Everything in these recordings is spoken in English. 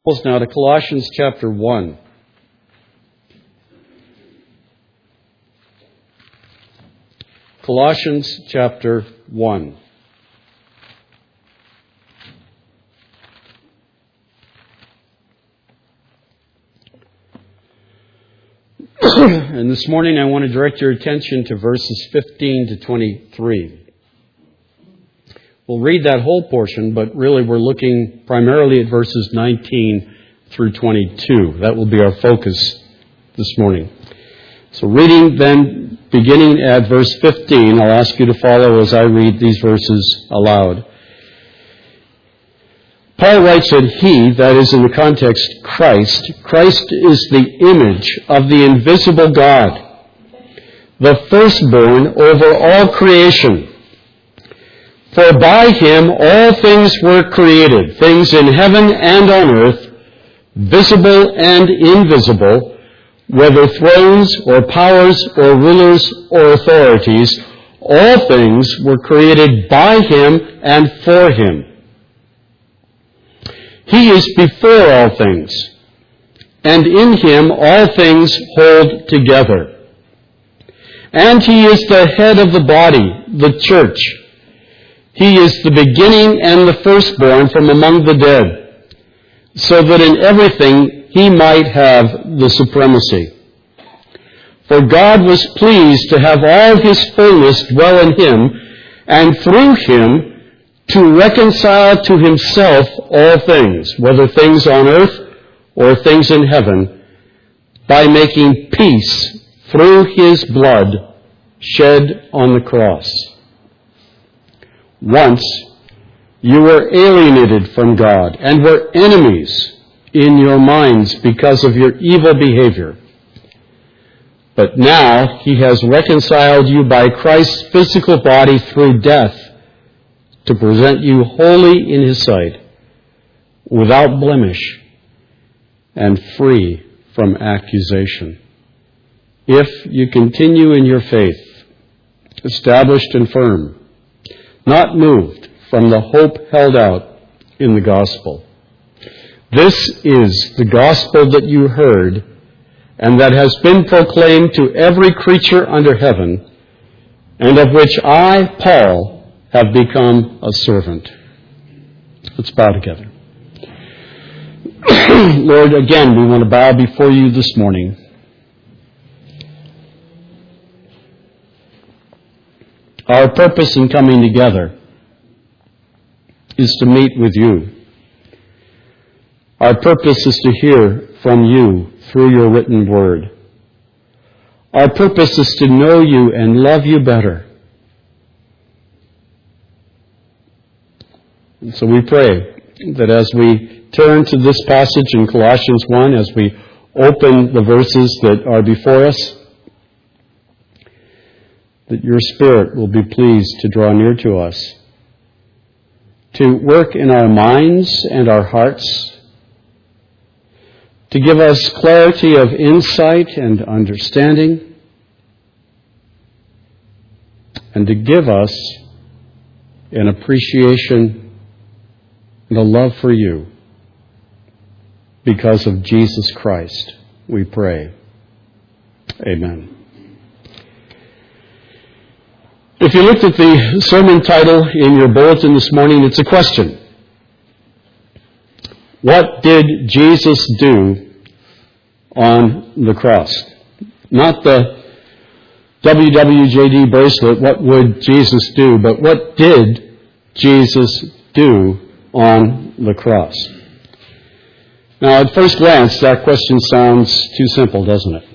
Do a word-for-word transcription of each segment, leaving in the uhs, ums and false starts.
Now to Colossians chapter one. Colossians chapter one. And this morning I want to direct your attention to verses fifteen to twenty-three. We'll read that whole portion, but really we're looking primarily at verses nineteen through twenty-two. That will be our focus this morning. So reading then, beginning at verse fifteen, I'll ask you to follow as I read these verses aloud. Paul writes that he, that is in the context Christ, Christ is the image of the invisible God, the firstborn over all creation. For by him all things were created, things in heaven and on earth, visible and invisible, whether thrones or powers or rulers or authorities, all things were created by him and for him. He is before all things, and in him all things hold together. And he is the head of the body, the church. He is the beginning and the firstborn from among the dead, so that in everything he might have the supremacy. For God was pleased to have all his fullness dwell in him, and through him to reconcile to himself all things, whether things on earth or things in heaven, by making peace through his blood shed on the cross. Once you were alienated from God and were enemies in your minds because of your evil behavior. But now he has reconciled you by Christ's physical body through death to present you holy in his sight, without blemish and free from accusation. If you continue in your faith, established and firm, not moved from the hope held out in the gospel. This is the gospel that you heard and that has been proclaimed to every creature under heaven, and of which I, Paul, have become a servant. Let's bow together. Lord, again, we want to bow before you this morning. Our purpose in coming together is to meet with you. Our purpose is to hear from you through your written word. Our purpose is to know you and love you better. And so we pray that as we turn to this passage in Colossians one, as we open the verses that are before us, that your Spirit will be pleased to draw near to us, to work in our minds and our hearts, to give us clarity of insight and understanding, and to give us an appreciation and a love for you because of Jesus Christ, we pray. Amen. If you looked at the sermon title in your bulletin this morning, it's a question. What did Jesus do on the cross? Not the W W J D bracelet, what would Jesus do, but what did Jesus do on the cross? Now, at first glance, that question sounds too simple, doesn't it?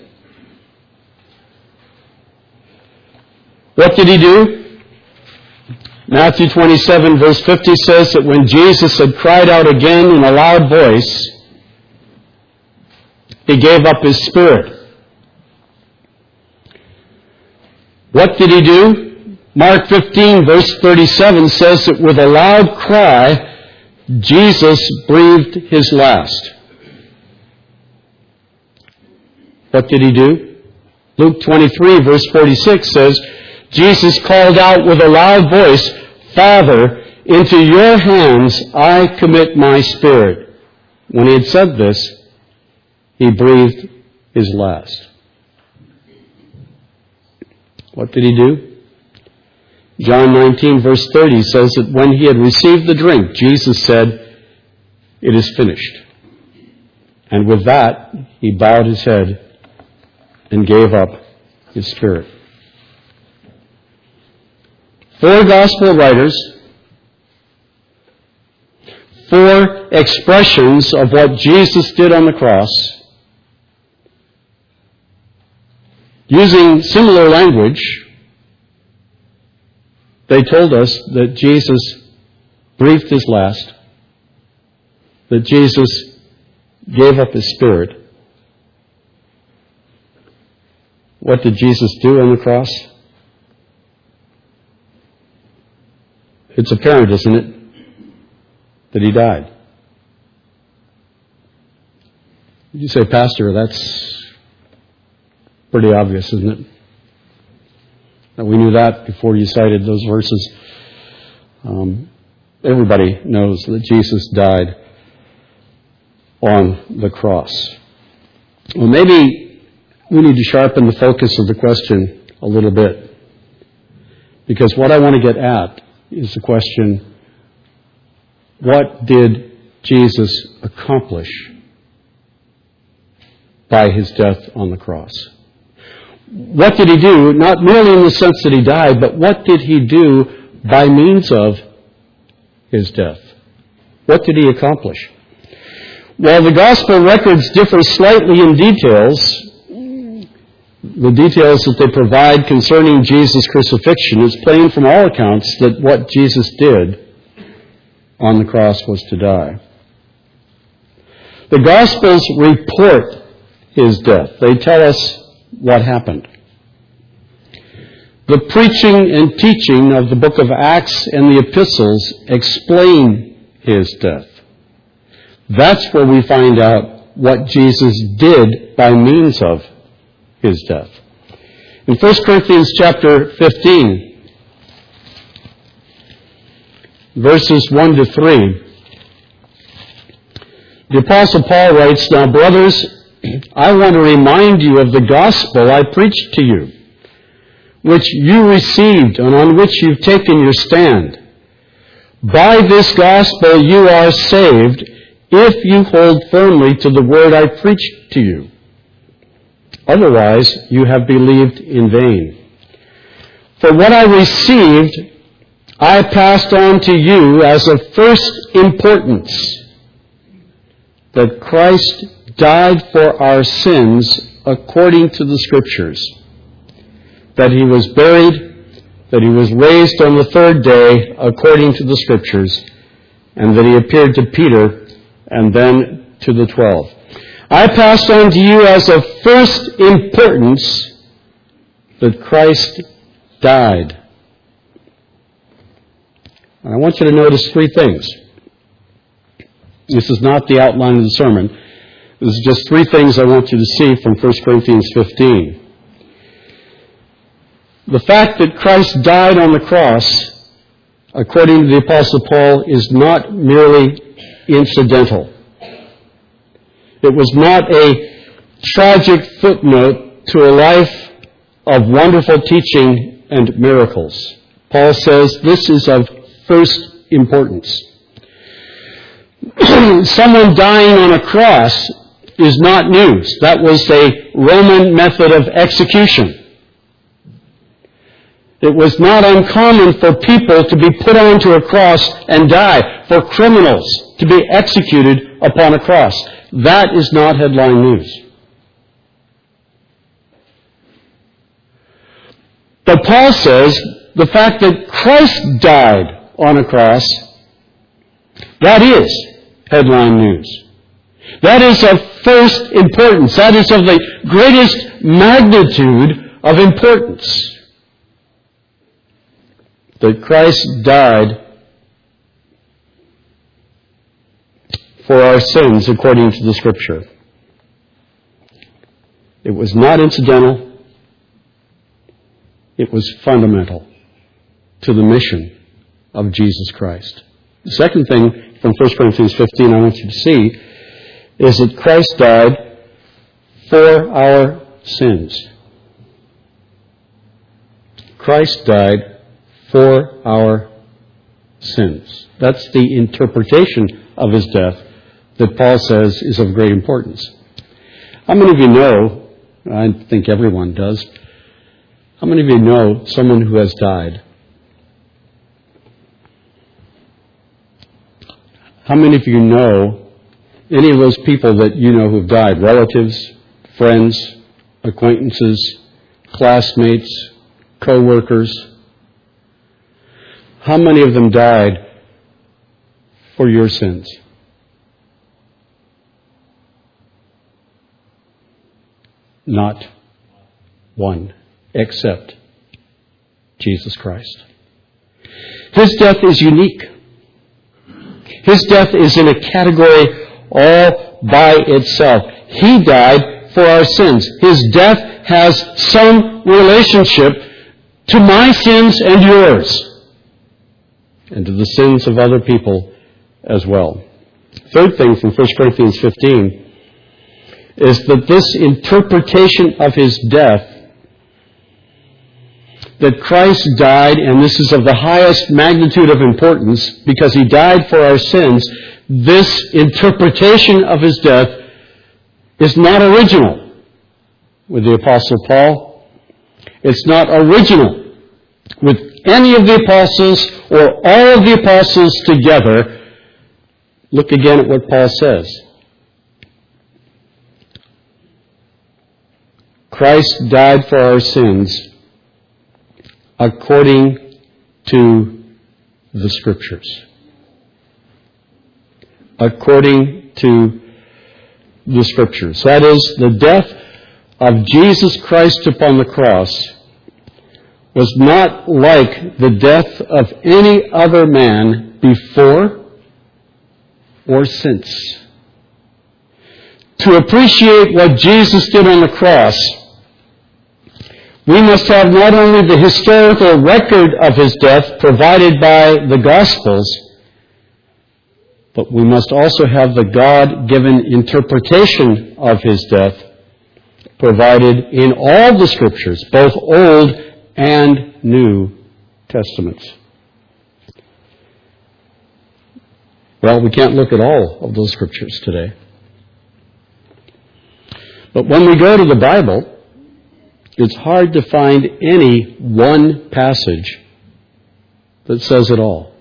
What did he do? Matthew twenty-seven, verse fifty says that when Jesus had cried out again in a loud voice, he gave up his spirit. What did he do? Mark fifteen, verse thirty-seven says that with a loud cry, Jesus breathed his last. What did he do? Luke twenty-three, verse forty-six says, Jesus called out with a loud voice, Father, into your hands I commit my spirit. When he had said this, he breathed his last. What did he do? John nineteen, verse thirty says that when he had received the drink, Jesus said, "It is finished." And with that, he bowed his head and gave up his spirit. Four gospel writers, four expressions of what Jesus did on the cross, using similar language, they told us that Jesus breathed his last, that Jesus gave up his spirit. What did Jesus do on the cross? It's apparent, isn't it, that he died. You say, Pastor, that's pretty obvious, isn't it? That we knew that before you cited those verses. Um, everybody knows that Jesus died on the cross. Well, maybe we need to sharpen the focus of the question a little bit. Because what I want to get at is the question, what did Jesus accomplish by his death on the cross? What did he do, not merely in the sense that he died, but what did he do by means of his death? What did he accomplish? While the gospel records differ slightly in details, the details that they provide concerning Jesus' crucifixion, it's plain from all accounts that what Jesus did on the cross was to die. The Gospels report his death. They tell us what happened. The preaching and teaching of the book of Acts and the epistles explain his death. That's where we find out what Jesus did by means of his death. In First Corinthians chapter fifteen, verses one to three, the Apostle Paul writes, "Now, brothers, I want to remind you of the gospel I preached to you, which you received and on which you've taken your stand. By this gospel you are saved if you hold firmly to the word I preached to you. Otherwise, you have believed in vain. For what I received, I passed on to you as of first importance, that Christ died for our sins according to the Scriptures, that he was buried, that he was raised on the third day according to the Scriptures, and that he appeared to Peter and then to the twelve. I passed on to you as of first importance that Christ died." And I want you to notice three things. This is not the outline of the sermon. This is just three things I want you to see from First Corinthians fifteen. The fact that Christ died on the cross, according to the Apostle Paul, is not merely incidental. It was not a tragic footnote to a life of wonderful teaching and miracles. Paul says this is of first importance. Someone dying on a cross is not news. That was a Roman method of execution. It was not uncommon for people to be put onto a cross and die, for criminals to be executed upon a cross. That is not headline news. But Paul says the fact that Christ died on a cross, that is headline news. That is of first importance. That is of the greatest magnitude of importance. That Christ died for our sins according to the Scripture. It was not incidental. It was fundamental to the mission of Jesus Christ. The second thing from First Corinthians fifteen I want you to see is that Christ died for our sins. Christ died for our sins. That's the interpretation of his death that Paul says is of great importance. How many of you know, I think everyone does, how many of you know someone who has died? How many of you know any of those people that you know who've died? Relatives, friends, acquaintances, classmates, co-workers? How many of them died for your sins? Not one, except Jesus Christ. His death is unique. His death is in a category all by itself. He died for our sins. His death has some relationship to my sins and yours, and to the sins of other people as well. Third thing from First Corinthians fifteen is that this interpretation of his death, that Christ died, and this is of the highest magnitude of importance because he died for our sins, this interpretation of his death is not original with the Apostle Paul. It's not original with any of the apostles or all of the apostles together. Look again at what Paul says. Christ died for our sins according to the Scriptures. According to the Scriptures. That is, the death of Jesus Christ upon the cross was not like the death of any other man before or since. To appreciate what Jesus did on the cross, we must have not only the historical record of his death provided by the Gospels, but we must also have the God-given interpretation of his death provided in all the Scriptures, both Old and New Testaments. Well, we can't look at all of those Scriptures today. But when we go to the Bible, it's hard to find any one passage that says it all.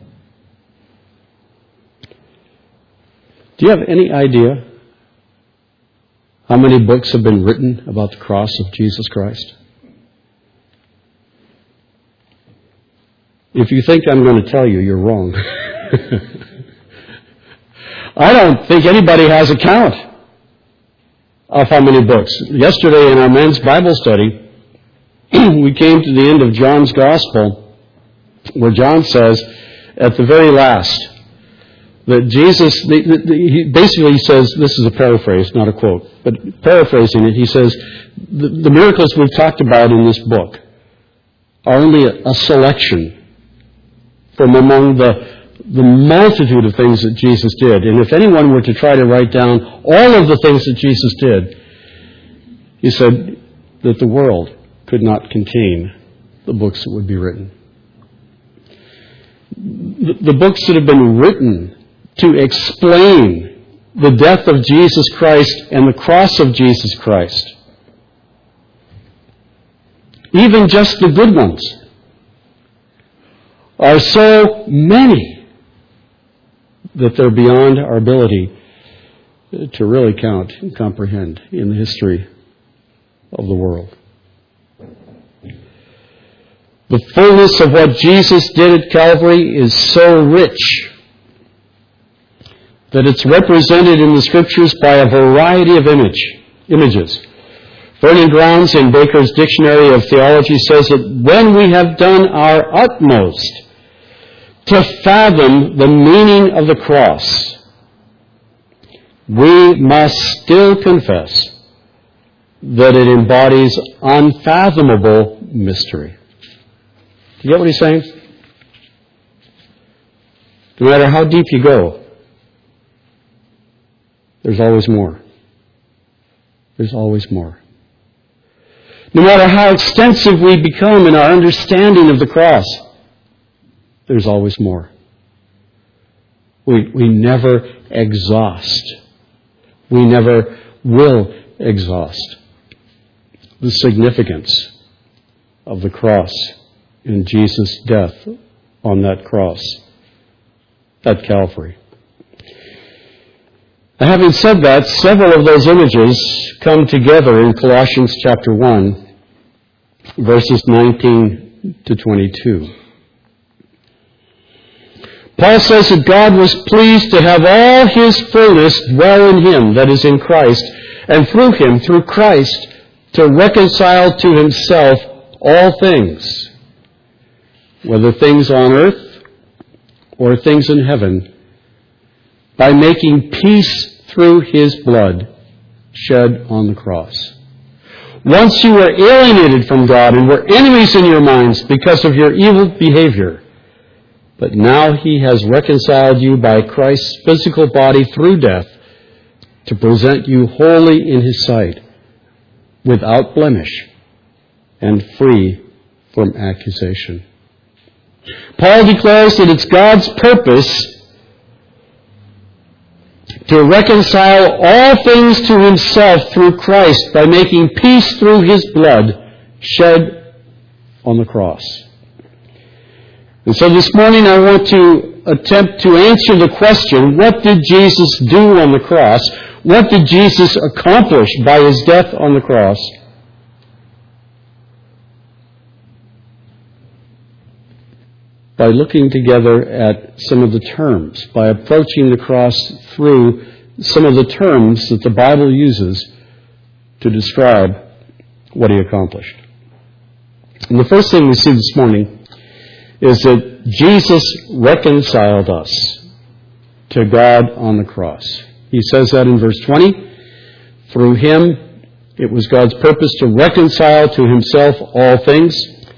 Do you have any idea how many books have been written about the cross of Jesus Christ? If you think I'm going to tell you, you're wrong. I don't think anybody has a count of how many books. Yesterday in our men's Bible study, we came to the end of John's Gospel, where John says, at the very last, that Jesus, he basically says, this is a paraphrase, not a quote, but paraphrasing it, he says, the, the miracles we've talked about in this book are only a, a selection from among the the multitude of things that Jesus did. And if anyone were to try to write down all of the things that Jesus did, he said that the world could not contain the books that would be written. The, the books that have been written to explain the death of Jesus Christ and the cross of Jesus Christ, even just the good ones, are so many that they're beyond our ability to really count and comprehend in the history of the world. The fullness of what Jesus did at Calvary is so rich that it's represented in the Scriptures by a variety of image, images. Vernon Grounds in Baker's Dictionary of Theology says that when we have done our utmost to fathom the meaning of the cross, we must still confess that it embodies unfathomable mystery. Do you get what he's saying? No matter how deep you go, There's always more. There's always more. No matter how extensive we become in our understanding of the cross, there's always more. We, we never exhaust. We never will exhaust the significance of the cross and Jesus' death on that cross at Calvary. Now, having said that, several of those images come together in Colossians chapter one, verses nineteen to twenty-two. Paul says that God was pleased to have all His fullness dwell in Him, that is, in Christ, and through Him, through Christ, to reconcile to Himself all things, whether things on earth or things in heaven, by making peace through His blood shed on the cross. Once you were alienated from God and were enemies in your minds because of your evil behavior, but now He has reconciled you by Christ's physical body through death to present you holy in His sight, without blemish and free from accusation. Paul declares that it's God's purpose to reconcile all things to Himself through Christ by making peace through His blood shed on the cross. And so this morning I want to attempt to answer the question, what did Jesus do on the cross? What did Jesus accomplish by His death on the cross? By looking together at some of the terms, by approaching the cross through some of the terms that the Bible uses to describe what He accomplished. And the first thing we see this morning is that Jesus reconciled us to God on the cross. He says that in verse twenty. Through Him, it was God's purpose to reconcile to Himself all things,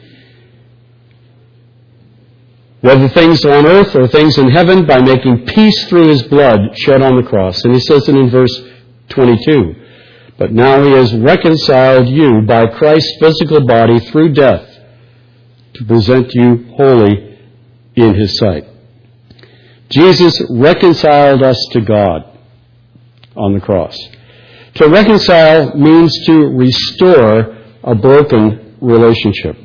whether things on earth or things in heaven, by making peace through His blood shed on the cross. And He says it in verse twenty-two. But now He has reconciled you by Christ's physical body through death to present you holy in His sight. Jesus reconciled us to God on the cross. To reconcile means to restore a broken relationship.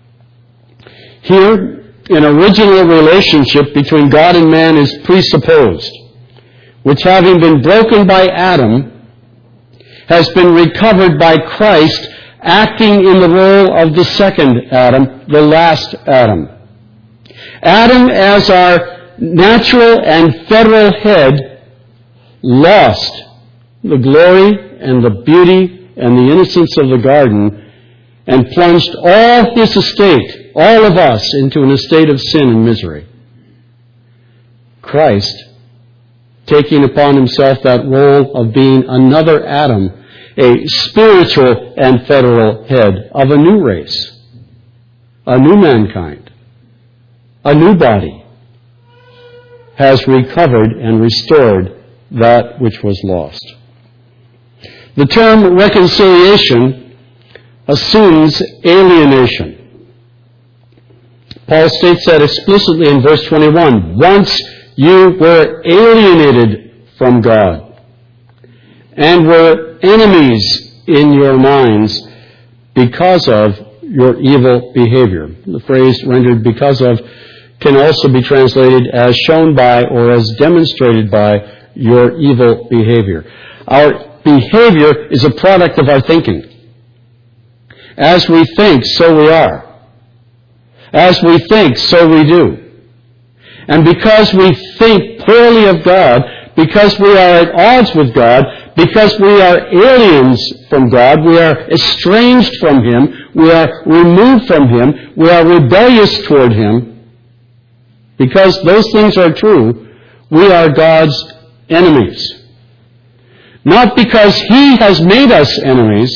Here, an original relationship between God and man is presupposed, which, having been broken by Adam, has been recovered by Christ, acting in the role of the second Adam, the last Adam. Adam, as our natural and federal head, lost the glory and the beauty and the innocence of the garden and plunged all his estate, all of us, into an estate of sin and misery. Christ, taking upon Himself that role of being another Adam, a spiritual and federal head of a new race, a new mankind, a new body, has recovered and restored that which was lost. The term reconciliation assumes alienation. Paul states that explicitly in verse twenty-one. Once you were alienated from God and were enemies in your minds because of your evil behavior. The phrase rendered because of can also be translated as shown by or as demonstrated by your evil behavior. Our behavior is a product of our thinking. As we think, so we are. As we think, so we do. And because we think poorly of God, because we are at odds with God, because we are aliens from God, we are estranged from Him, we are removed from Him, we are rebellious toward Him, because those things are true, we are God's enemies. Not because He has made us enemies,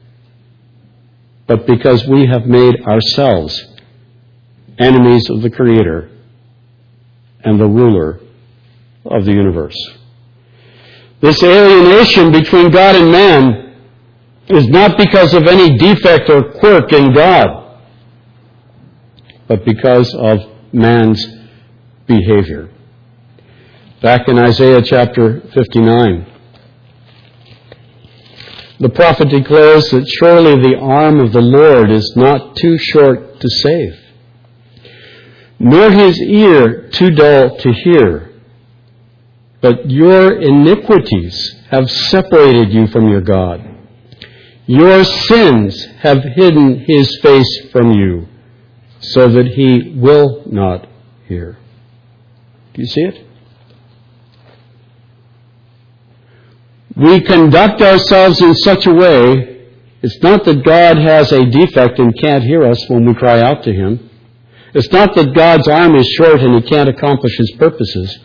but because we have made ourselves enemies of the Creator and the ruler of the universe. This alienation between God and man is not because of any defect or quirk in God, but because of man's behavior. Back in Isaiah chapter fifty-nine, the prophet declares that surely the arm of the Lord is not too short to save, nor his ear too dull to hear. But your iniquities have separated you from your God. Your sins have hidden his face from you, so that he will not hear. Do you see it? We conduct ourselves in such a way, it's not that God has a defect and can't hear us when we cry out to him. It's not that God's arm is short and he can't accomplish his purposes.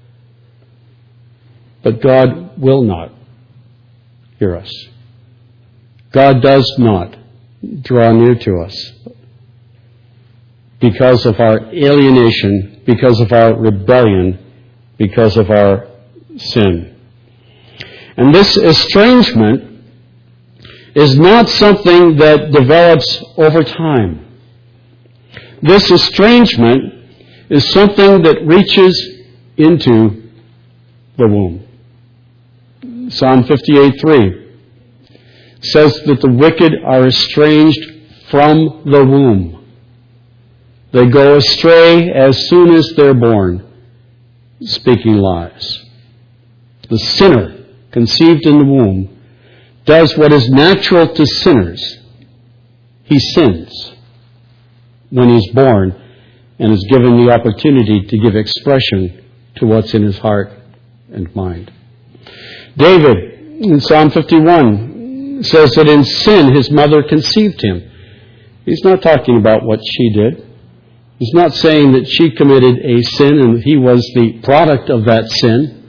But God will not hear us. God does not draw near to us because of our alienation, because of our rebellion, because of our sin. And this estrangement is not something that develops over time. This estrangement is something that reaches into the womb. Psalm fifty-eight three says that the wicked are estranged from the womb. They go astray as soon as they're born, speaking lies. The sinner, conceived in the womb, does what is natural to sinners. He sins when he's born and is given the opportunity to give expression to what's in his heart and mind. David, in Psalm fifty-one, says that in sin his mother conceived him. He's not talking about what she did. He's not saying that she committed a sin and he was the product of that sin.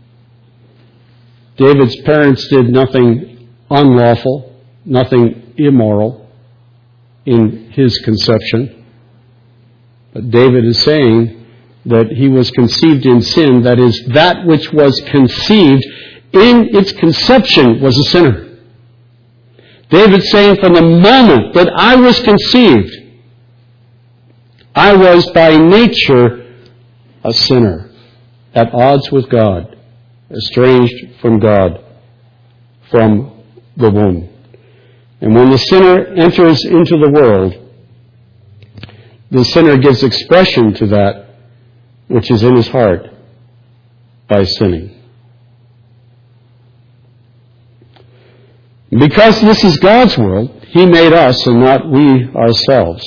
David's parents did nothing unlawful, nothing immoral in his conception. But David is saying that he was conceived in sin, that is, that which was conceived in its conception was a sinner. David's saying, from the moment that I was conceived, I was by nature a sinner, at odds with God, estranged from God, from the womb. And when the sinner enters into the world, the sinner gives expression to that which is in his heart by sinning. Because this is God's world, he made us and not we ourselves.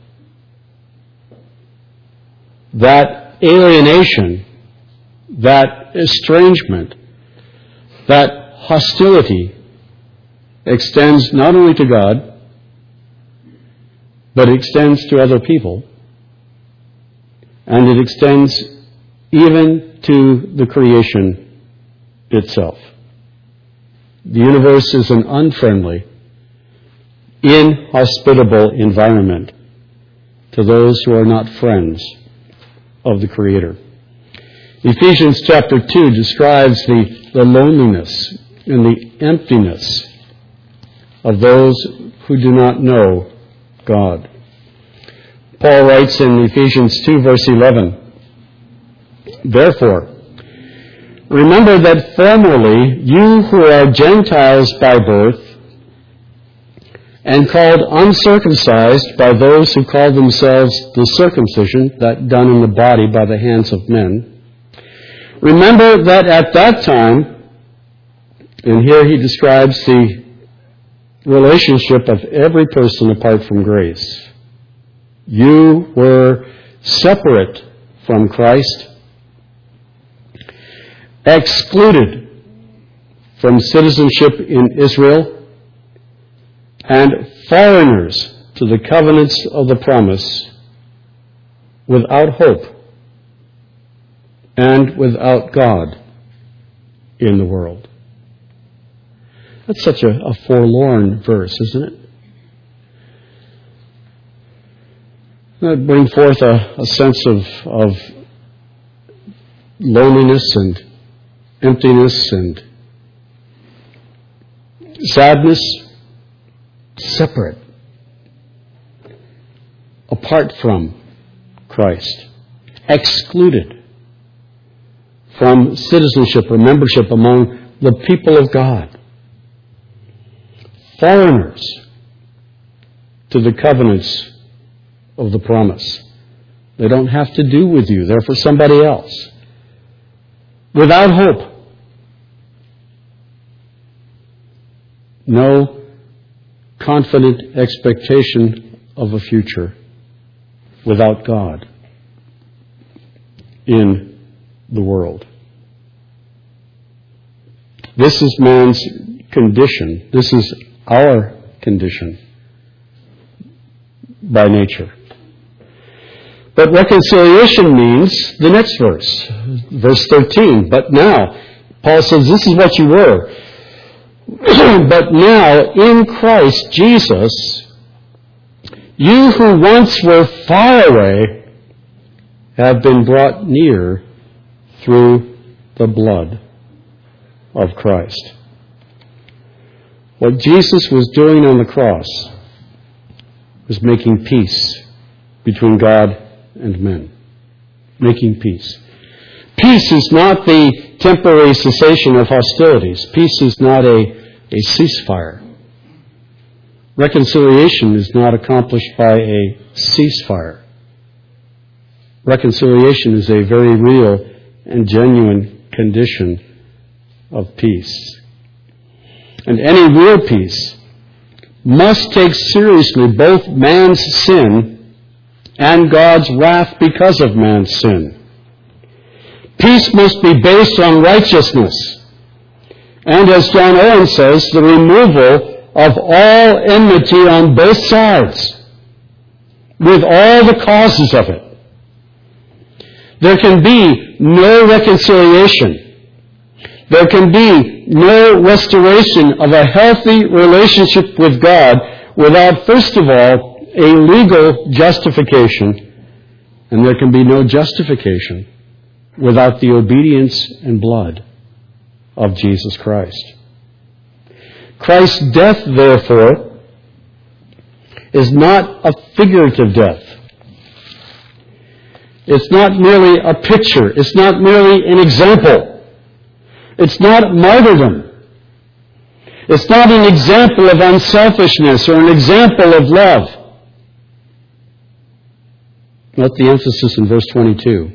That alienation, that estrangement, that hostility extends not only to God, but it extends to other people, and it extends even to the creation itself. The universe is an unfriendly, inhospitable environment to those who are not friends of the Creator. Ephesians chapter two describes the, the loneliness and the emptiness of those who do not know God. Paul writes in Ephesians two, verse eleven, "Therefore, remember that formerly you who are Gentiles by birth and called uncircumcised by those who call themselves the circumcision, that done in the body by the hands of men, remember that at that time," and here he describes the relationship of every person apart from grace, "you were separate from Christ, excluded from citizenship in Israel, and foreigners to the covenants of the promise, without hope and without God in the world." That's such a, a forlorn verse, isn't it? That brings forth a, a sense of, of loneliness and emptiness and sadness, separate, apart from Christ, excluded from citizenship or membership among the people of God, foreigners to the covenants of the promise. They don't have to do with you. They're for somebody else. Without hope. No confident expectation of a future without God in the world. This is man's condition. This is our condition by nature. But reconciliation means the next verse, verse thirteen. But now, Paul says, this is what you were. But now, in Christ Jesus, you who once were far away have been brought near through the blood of Christ. What Jesus was doing on the cross was making peace between God and men. Making peace. Peace is not the temporary cessation of hostilities. Peace is not a, a ceasefire. Reconciliation is not accomplished by a ceasefire. Reconciliation is a very real and genuine condition of peace. And any real peace must take seriously both man's sin and God's wrath because of man's sin. Peace must be based on righteousness. And as John Owen says, the removal of all enmity on both sides, with all the causes of it. There can be no reconciliation. There can be no restoration of a healthy relationship with God without, first of all, a legal justification, and there can be no justification without the obedience and blood of Jesus Christ. Christ's death, therefore, is not a figurative death. It's not merely a picture. It's not merely an example. It's not martyrdom. It's not an example of unselfishness or an example of love. Note the emphasis in verse twenty-two.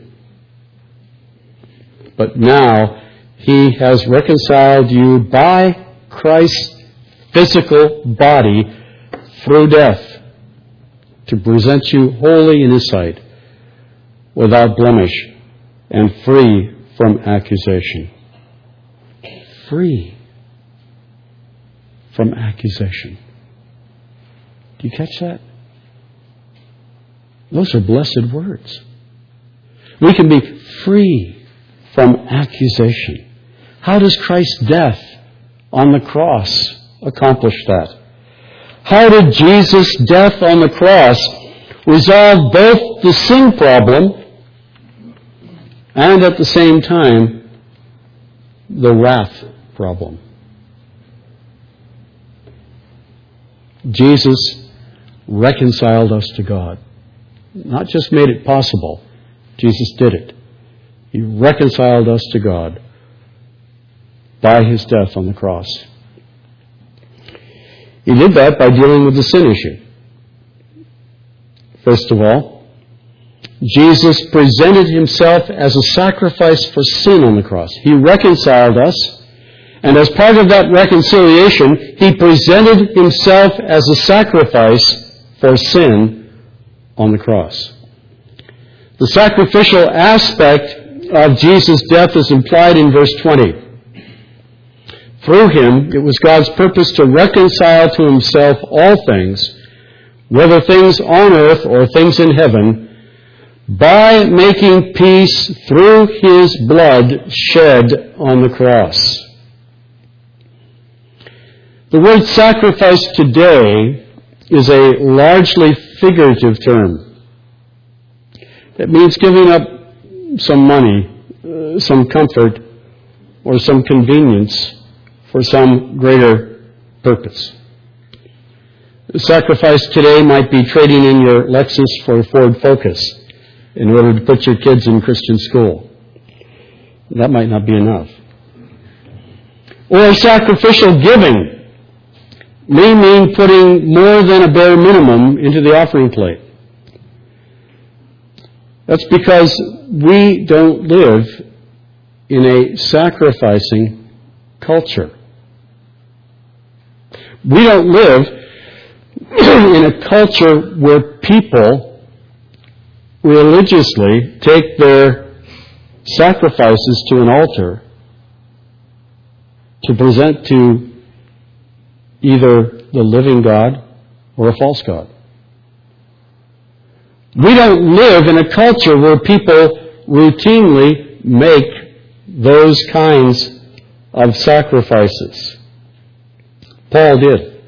But now he has reconciled you by Christ's physical body through death to present you holy in His sight, without blemish and free from accusation. Free from accusation. Do you catch that? Those are blessed words. We can be free from accusation. How does Christ's death on the cross accomplish that? How did Jesus' death on the cross resolve both the sin problem and at the same time the wrath problem? Jesus reconciled us to God. Not just made it possible. Jesus did it. He reconciled us to God by His death on the cross. He did that by dealing with the sin issue. First of all, Jesus presented Himself as a sacrifice for sin on the cross. He reconciled us, and as part of that reconciliation, He presented Himself as a sacrifice for sin on the cross. The sacrificial aspect of Jesus' death is implied in verse twenty. Through Him, it was God's purpose to reconcile to Himself all things, whether things on earth or things in heaven, by making peace through His blood shed on the cross. The word sacrifice today is a largely figurative term. It means giving up some money, uh, some comfort, or some convenience for some greater purpose. Sacrifice today might be trading in your Lexus for a Ford Focus in order to put your kids in Christian school. That might not be enough. Or sacrificial giving may mean putting more than a bare minimum into the offering plate. That's because we don't live in a sacrificing culture. We don't live in a culture where people religiously take their sacrifices to an altar to present to either the living God or a false god. We don't live in a culture where people routinely make those kinds of sacrifices. Paul did.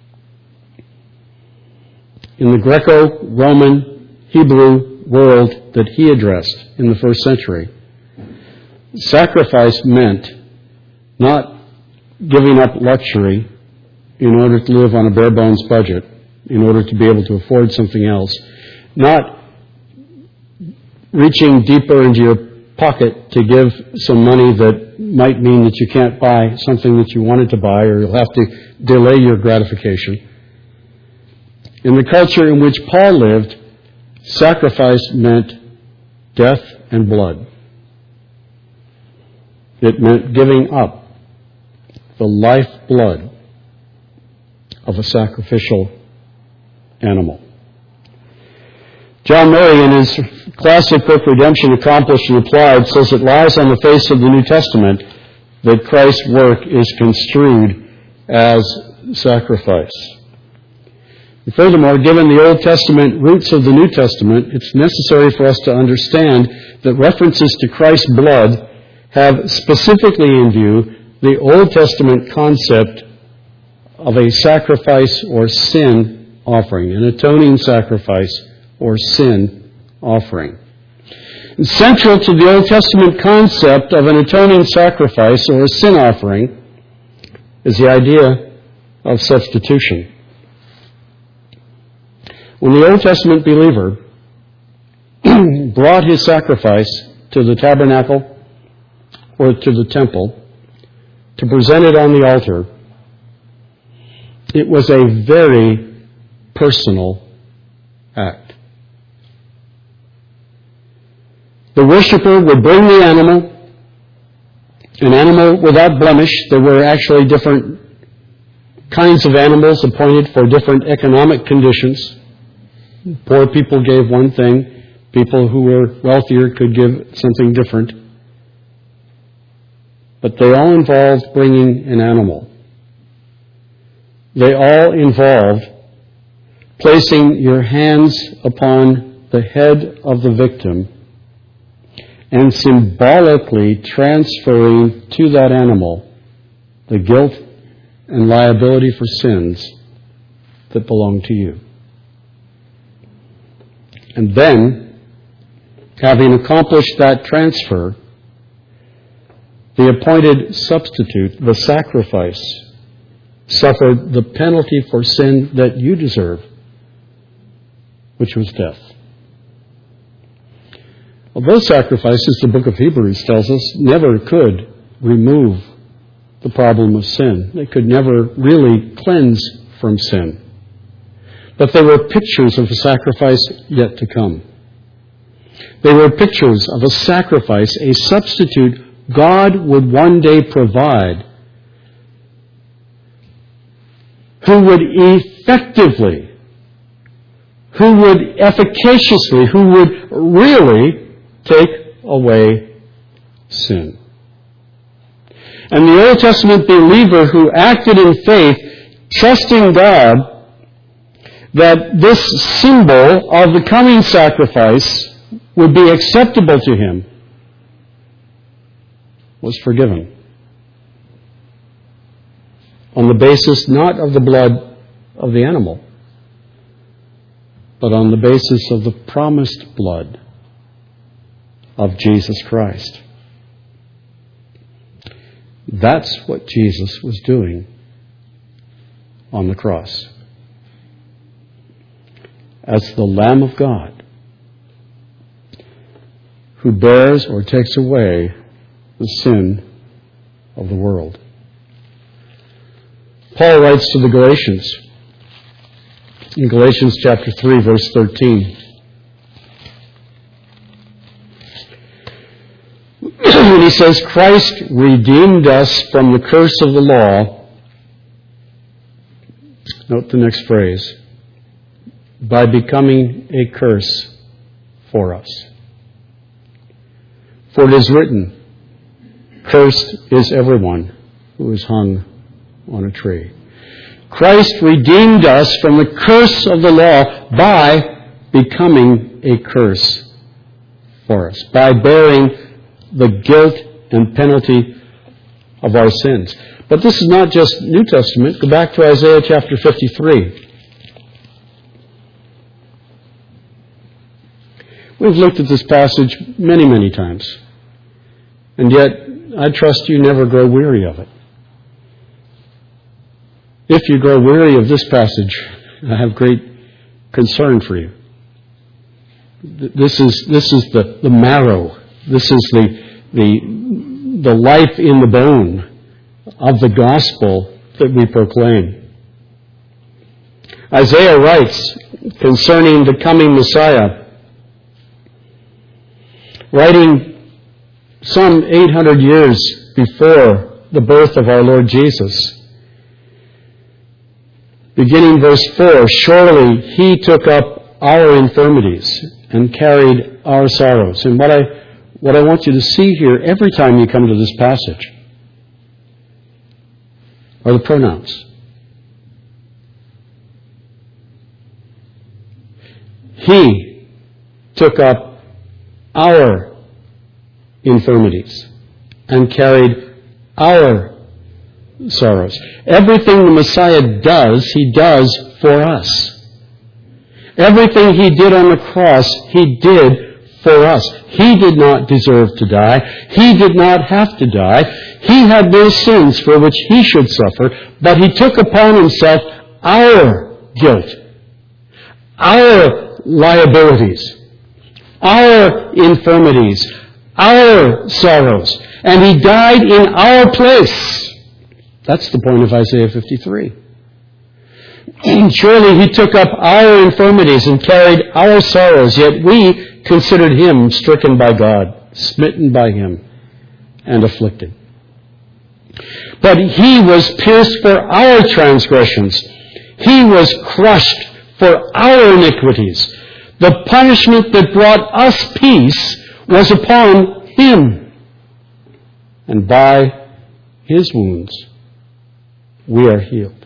In the Greco-Roman Hebrew world that he addressed in the first century, sacrifice meant not giving up luxury in order to live on a bare-bones budget, in order to be able to afford something else, not reaching deeper into your pocket to give some money that might mean that you can't buy something that you wanted to buy, or you'll have to delay your gratification. In the culture in which Paul lived, sacrifice meant death and blood. It meant giving up the lifeblood of a sacrificial animal. John Murray, in his classic book, Redemption Accomplished and Applied, says it lies on the face of the New Testament that Christ's work is construed as sacrifice. And furthermore, given the Old Testament roots of the New Testament, it's necessary for us to understand that references to Christ's blood have specifically in view the Old Testament concept of a sacrifice or sin offering, an atoning sacrifice or sin offering. And central to the Old Testament concept of an atoning sacrifice or a sin offering is the idea of substitution. When the Old Testament believer brought his sacrifice to the tabernacle or to the temple to present it on the altar, it was a very personal act. The worshiper would bring the animal, an animal without blemish. There were actually different kinds of animals appointed for different economic conditions. Poor people gave one thing. People who were wealthier could give something different. But they all involved bringing an animal. They all involved placing your hands upon the head of the victim and symbolically transferring to that animal the guilt and liability for sins that belong to you. And then, having accomplished that transfer, the appointed substitute, the sacrifice, suffered the penalty for sin that you deserve, which was death. Well, those sacrifices, the book of Hebrews tells us, never could remove the problem of sin. They could never really cleanse from sin. But they were pictures of a sacrifice yet to come. They were pictures of a sacrifice, a substitute God would one day provide, who would effectively, who would efficaciously, who would really take away sin. And the Old Testament believer who acted in faith, trusting God that this symbol of the coming sacrifice would be acceptable to him, was forgiven. On the basis not of the blood of the animal, but on the basis of the promised blood of Jesus Christ. That's what Jesus was doing on the cross as the Lamb of God who bears or takes away the sin of the world. Paul writes to the Galatians in Galatians chapter three, verse thirteen. And he says, Christ redeemed us from the curse of the law. Note the next phrase. By becoming a curse for us. For it is written, cursed is everyone who is hung on a tree. Christ redeemed us from the curse of the law by becoming a curse for us. By bearing the guilt and penalty of our sins. But this is not just New Testament. Go back to Isaiah chapter fifty-three. We've looked at this passage many, many times. And yet, I trust you never grow weary of it. If you grow weary of this passage, I have great concern for you. This is this is the, the marrow. This is the, the, the life in the bone of the gospel that we proclaim. Isaiah writes concerning the coming Messiah, writing some eight hundred years before the birth of our Lord Jesus. Beginning verse four, surely he took up our infirmities and carried our sorrows. And what I What I want you to see here every time you come to this passage are the pronouns. He took up our infirmities and carried our sorrows. Everything the Messiah does, he does for us. Everything he did on the cross, he did for us. He did not deserve to die. He did not have to die. He had no sins for which he should suffer, but he took upon himself our guilt, our liabilities, our infirmities, our sorrows, and he died in our place. That's the point of Isaiah fifty-three. Surely he took up our infirmities and carried our sorrows, yet we considered him stricken by God, smitten by him, and afflicted. But he was pierced for our transgressions. He was crushed for our iniquities. The punishment that brought us peace was upon him. And by his wounds we are healed.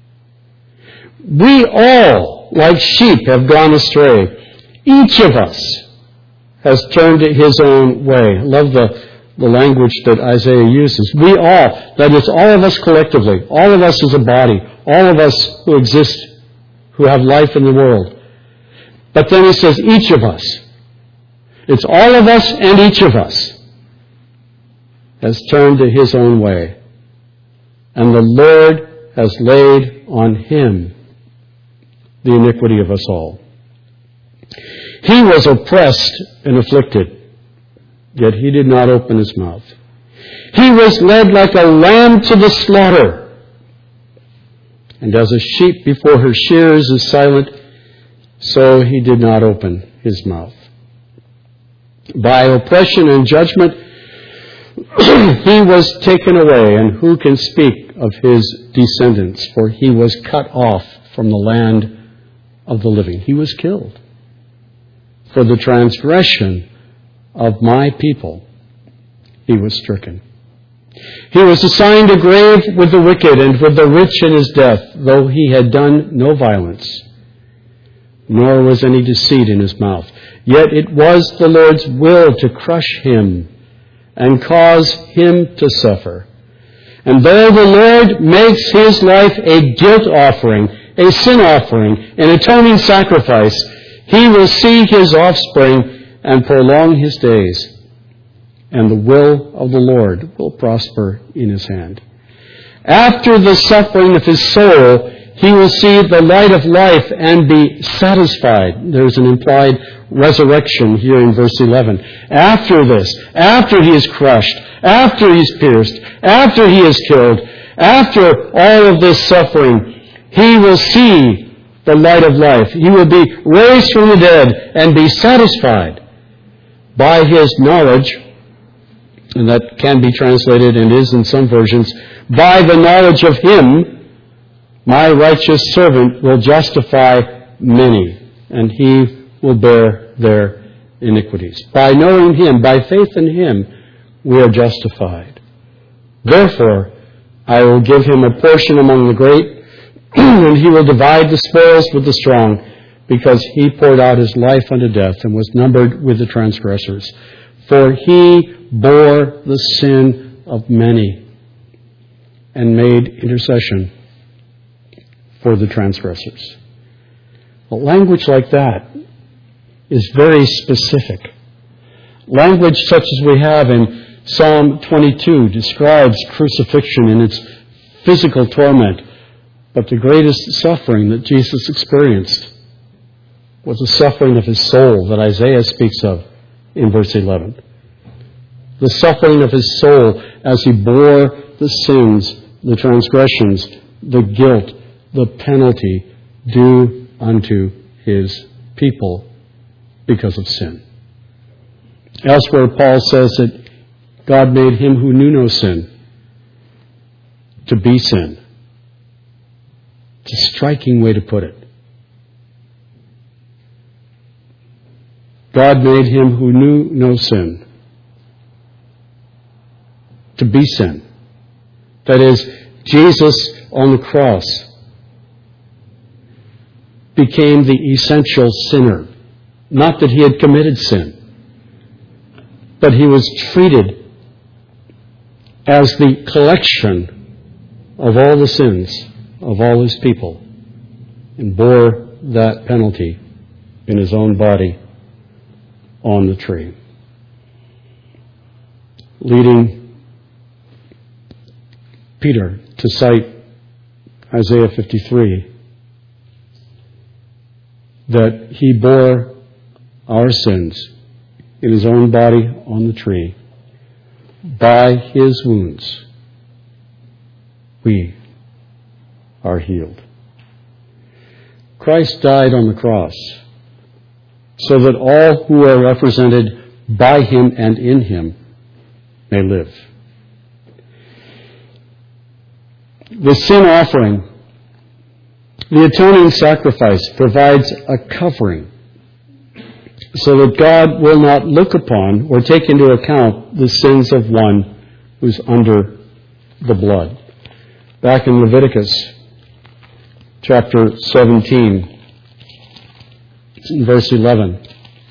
We all, like sheep, have gone astray. Each of us has turned his own way. I love the, the language that Isaiah uses. We all, that is all of us collectively, all of us as a body, all of us who exist, who have life in the world. But then he says each of us. It's all of us and each of us has turned to his own way. And the Lord has laid on him the iniquity of us all. He was oppressed and afflicted, yet he did not open his mouth. He was led like a lamb to the slaughter, and as a sheep before her shearers is silent, so he did not open his mouth. By oppression and judgment he was taken away, and who can speak of his descendants? For he was cut off from the land of the living. He was killed for the transgression of my people. He was stricken. He was assigned a grave with the wicked and with the rich in his death, though he had done no violence, nor was any deceit in his mouth. Yet it was the Lord's will to crush him and cause him to suffer. And though the Lord makes his life a guilt offering, a sin offering, an atoning sacrifice, he will see his offspring and prolong his days, and the will of the Lord will prosper in his hand. After the suffering of his soul, He will see the light of life and be satisfied. There's an implied resurrection here in verse eleven. After this, after he is crushed, after he's pierced, after he is killed, after all of this suffering, he will see the light of life. He will be raised from the dead and be satisfied by his knowledge, and that can be translated and is in some versions, by the knowledge of him, my righteous servant will justify many, and he will bear their iniquities. By knowing him, by faith in him, we are justified. Therefore, I will give him a portion among the great, and he will divide the spoils with the strong, because he poured out his life unto death and was numbered with the transgressors. For he bore the sin of many and made intercession for the transgressors. Well, language like that is very specific. Language such as we have in Psalm twenty-two describes crucifixion in its physical torment, but the greatest suffering that Jesus experienced was the suffering of his soul that Isaiah speaks of in verse eleven. The suffering of his soul as he bore the sins, the transgressions, the guilt, the penalty due unto his people because of sin. Elsewhere, Paul says that God made him who knew no sin to be sin. It's a striking way to put it. God made him who knew no sin to be sin. That is, Jesus on the cross became the essential sinner. Not that he had committed sin, but he was treated as the collection of all the sins of all his people and bore that penalty in his own body on the tree. Leading Peter to cite Isaiah fifty-three, that he bore our sins in his own body on the tree. By his wounds we are healed. Christ died on the cross so that all who are represented by him and in him may live. The sin offering, the atoning sacrifice, provides a covering so that God will not look upon or take into account the sins of one who's under the blood. Back in Leviticus chapter seventeen, in verse eleven,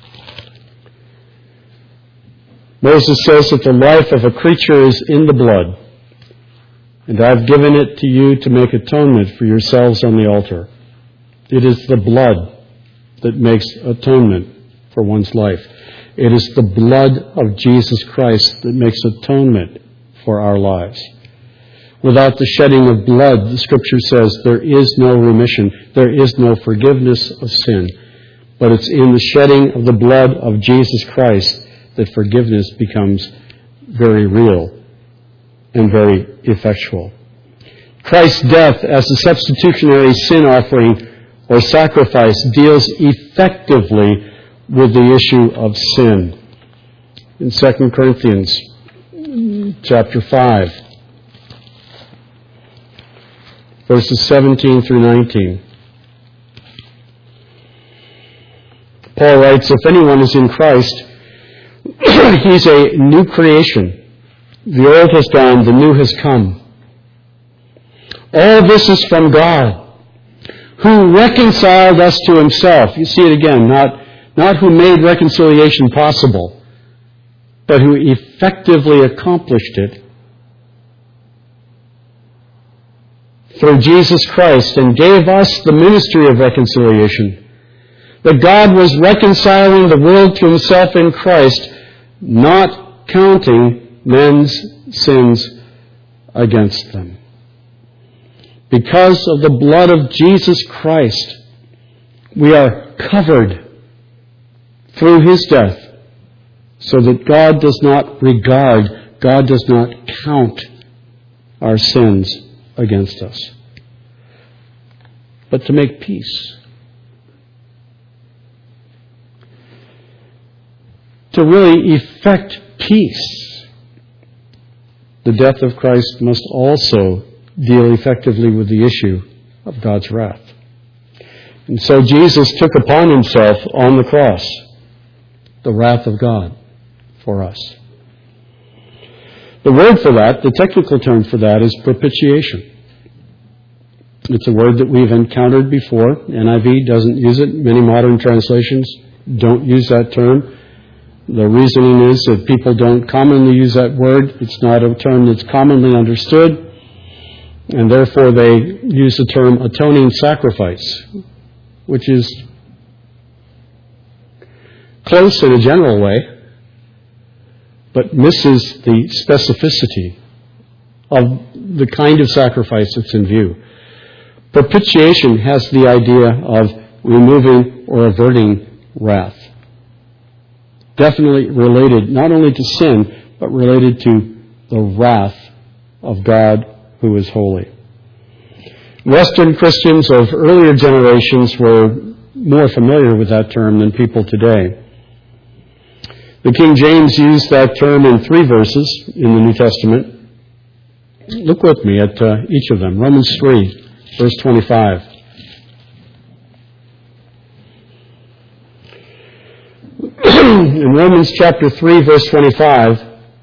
Moses says that the life of a creature is in the blood, and I've given it to you to make atonement for yourselves on the altar. It is the blood that makes atonement for one's life. It is the blood of Jesus Christ that makes atonement for our lives. Without the shedding of blood, the Scripture says, there is no remission, there is no forgiveness of sin. But it's in the shedding of the blood of Jesus Christ that forgiveness becomes very real and very effectual. Christ's death as a substitutionary sin offering or sacrifice deals effectively with the issue of sin. In Second Corinthians chapter five, verses seventeen through nineteen, Paul writes, if anyone is in Christ, he's a new creation. The old has gone, the new has come. All this is from God, who reconciled us to himself. You see it again, not, not who made reconciliation possible, but who effectively accomplished it through Jesus Christ and gave us the ministry of reconciliation. That God was reconciling the world to himself in Christ, not counting men's sins against them. Because of the blood of Jesus Christ, we are covered through His death, so that God does not regard, God does not count our sins against us, but to make peace. To really effect peace, the death of Christ must also deal effectively with the issue of God's wrath. And so Jesus took upon Himself on the cross the wrath of God for us. The word for that, the technical term for that, is propitiation. It's a word that we've encountered before. N I V doesn't use it. Many modern translations don't use that term. The reasoning is that people don't commonly use that word. It's not a term that's commonly understood. And therefore they use the term atoning sacrifice, which is close in a general way, but misses the specificity of the kind of sacrifice that's in view. Propitiation has the idea of removing or averting wrath. Definitely related not only to sin, but related to the wrath of God who is holy. Western Christians of earlier generations were more familiar with that term than people today. The King James used that term in three verses in the New Testament. Look with me at uh, each of them. Romans three, verse twenty-five. In Romans chapter three, verse twenty-five,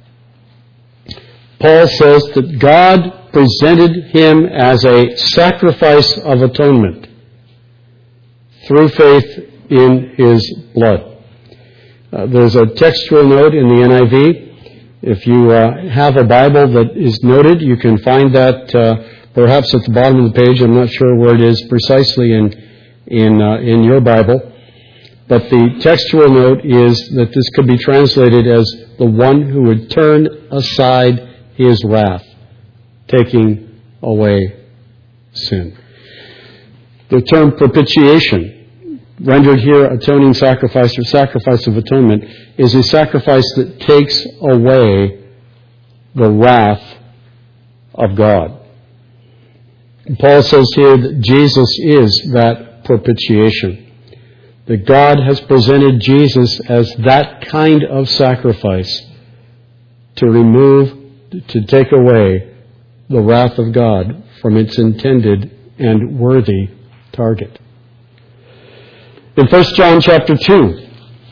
Paul says that God presented Him as a sacrifice of atonement through faith in His blood. Uh, there's a textual note in the N I V. If you uh, have a Bible that is noted, you can find that uh, perhaps at the bottom of the page. I'm not sure where it is precisely in in uh, in your Bible. But the textual note is that this could be translated as the one who would turn aside His wrath, taking away sin. The term propitiation, rendered here atoning sacrifice or sacrifice of atonement, is a sacrifice that takes away the wrath of God. And Paul says here that Jesus is that propitiation. That God has presented Jesus as that kind of sacrifice to remove, to take away the wrath of God from its intended and worthy target. In First John chapter two,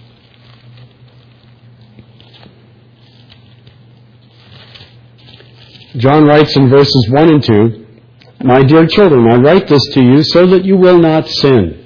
John writes in verses one and two, "My dear children, I write this to you so that you will not sin.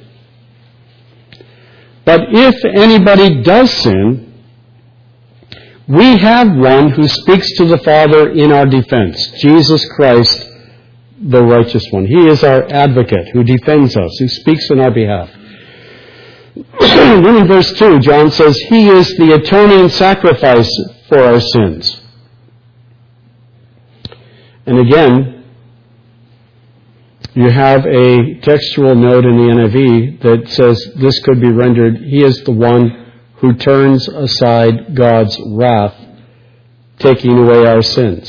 But if anybody does sin, we have one who speaks to the Father in our defense, Jesus Christ, the righteous one. He is our advocate who defends us, who speaks on our behalf." Then in verse two, John says, "He is the atoning sacrifice for our sins." And again, you have a textual note in the N I V that says this could be rendered, "He is the one who turns aside God's wrath, taking away our sins."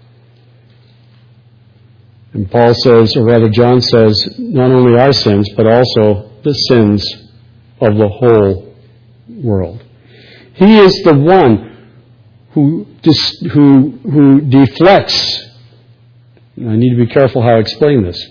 And Paul says, or rather John says, not only our sins, but also the sins of the whole world. He is the one who dis- who who deflects. I need to be careful how I explain this.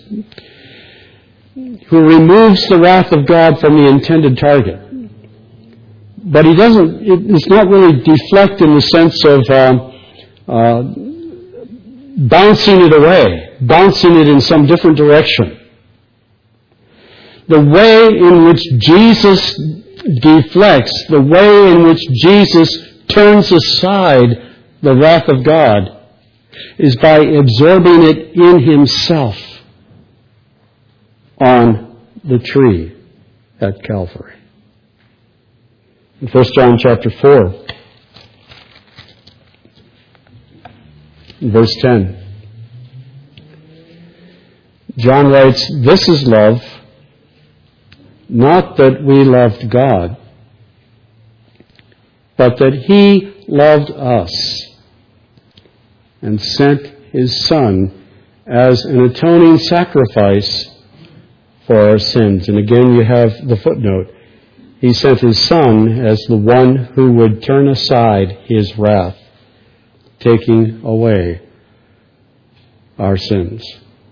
Who removes the wrath of God from the intended target. But he doesn't, it's not really deflect in the sense of uh, uh, bouncing it away, bouncing it in some different direction. The way in which Jesus deflects, the way in which Jesus turns aside the wrath of God, is by absorbing it in Himself on the tree at Calvary. In First John chapter four, verse ten, John writes, "This is love, not that we loved God, but that He loved us and sent His Son as an atoning sacrifice for our sins." And again you have the footnote. He sent His Son as the one who would turn aside His wrath, taking away our sins.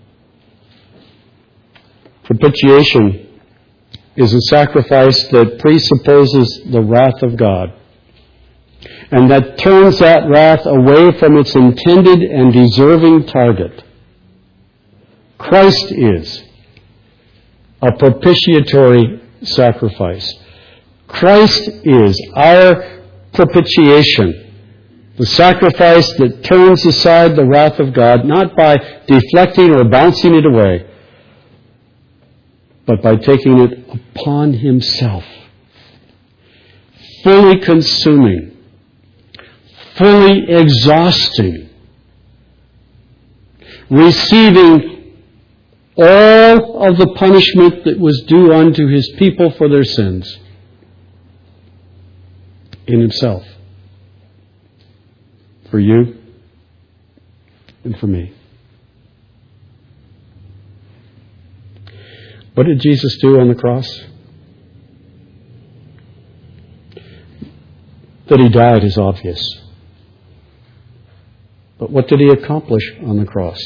Propitiation is a sacrifice that presupposes the wrath of God, and that turns that wrath away from its intended and deserving target. Christ is a propitiatory sacrifice. Christ is our propitiation, the sacrifice that turns aside the wrath of God, not by deflecting or bouncing it away, but by taking it upon Himself, fully consuming, fully exhausting, receiving all of the punishment that was due unto His people for their sins in Himself, for you and for me. What did Jesus do on the cross? That He died is obvious. But what did He accomplish on the cross?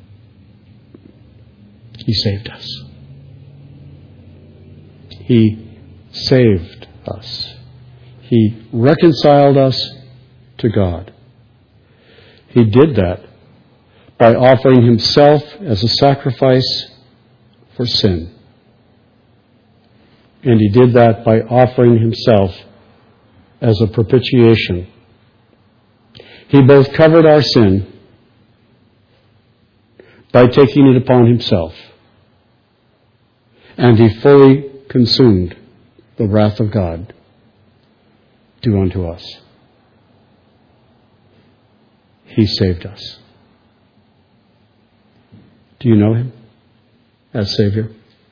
He saved us. He saved us. He reconciled us to God. He did that by offering Himself as a sacrifice for sin. And He did that by offering Himself as a propitiation. He both covered our sin by taking it upon Himself, and He fully consumed the wrath of God due unto us. He saved us. Do you know Him as Savior?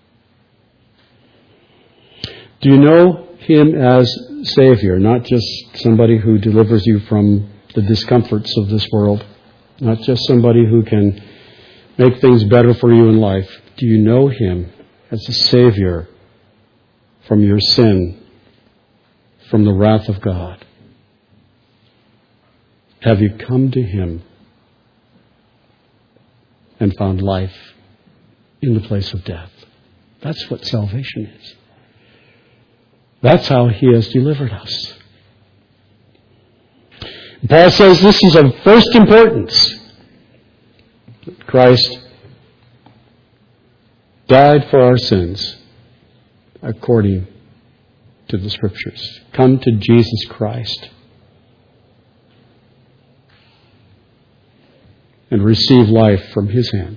Do you know Him as Savior, not just somebody who delivers you from the discomforts of this world, not just somebody who can make things better for you in life? Do you know Him as a Savior from your sin, from the wrath of God? Have you come to Him and found life in the place of death? That's what salvation is. That's how He has delivered us. Paul says this is of first importance. Christ died for our sins according to the Scriptures. Come to Jesus Christ and receive life from His hand.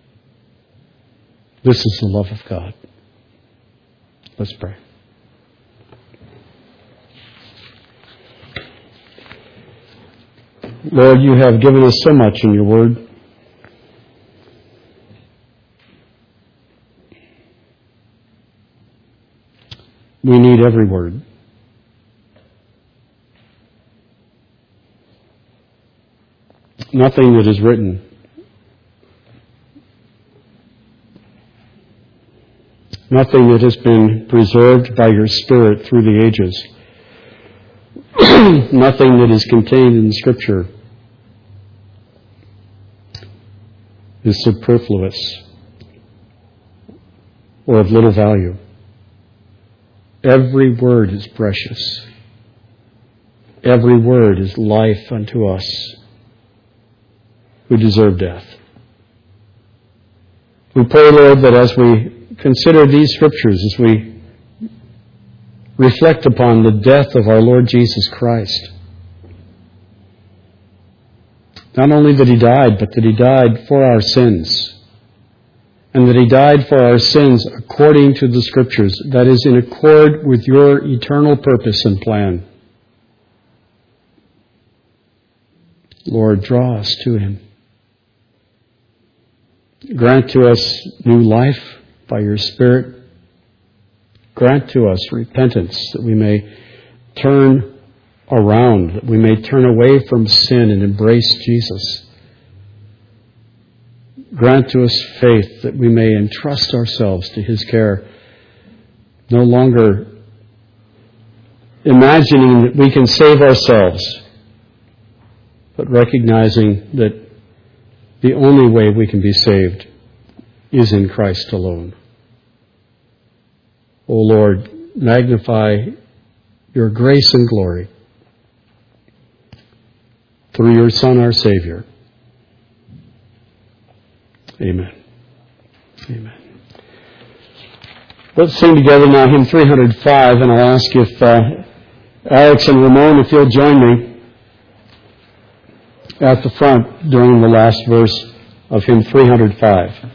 This is the love of God. Let's pray. Lord, You have given us so much in Your Word. We need every word. Nothing that is written nothing that has been preserved by Your Spirit through the ages, nothing that is contained in Scripture is superfluous or of little value. Every word is precious. Every word is life unto us who deserve death. We pray, Lord, that as we consider these Scriptures, as we reflect upon the death of our Lord Jesus Christ, not only that He died, but that He died for our sins, and that He died for our sins according to the Scriptures, that is, in accord with Your eternal purpose and plan. Lord, draw us to Him. Grant to us new life by your Spirit. Grant to us repentance that we may turn around, that we may turn away from sin and embrace Jesus. Grant to us faith that we may entrust ourselves to His care, no longer imagining that we can save ourselves, but recognizing that the only way we can be saved is in Christ alone. O Lord, magnify your grace and glory through your Son, our Savior. Amen. Amen. Let's sing together now hymn three hundred five, and I'll ask if uh, Alex and Ramon, if you'll join me at the front during the last verse of hymn three hundred five.